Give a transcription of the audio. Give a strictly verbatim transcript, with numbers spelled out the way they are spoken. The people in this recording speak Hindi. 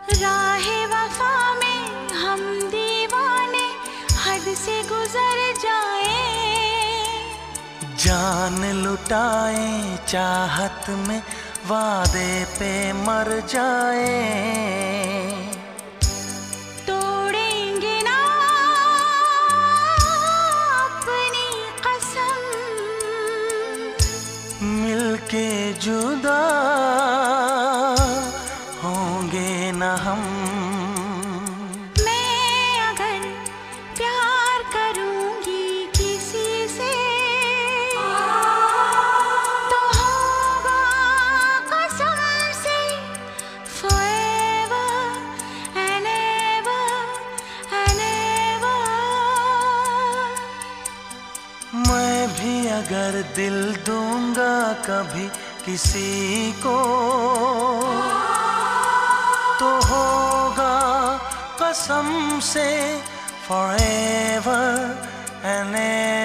राहे वफा में हम दीवाने हद से गुजर जाए, जान लुटाए चाहत में वादे पे मर जाए। तोड़ेंगे ना अपनी कसम, मिलके जुदा होंगे न हम। मैं अगर प्यार करूंगी किसी से तो होगा कसम से forever and ever and ever। मैं भी अगर दिल दूंगा कभी किसी को तो होगा कसम से forever and ever।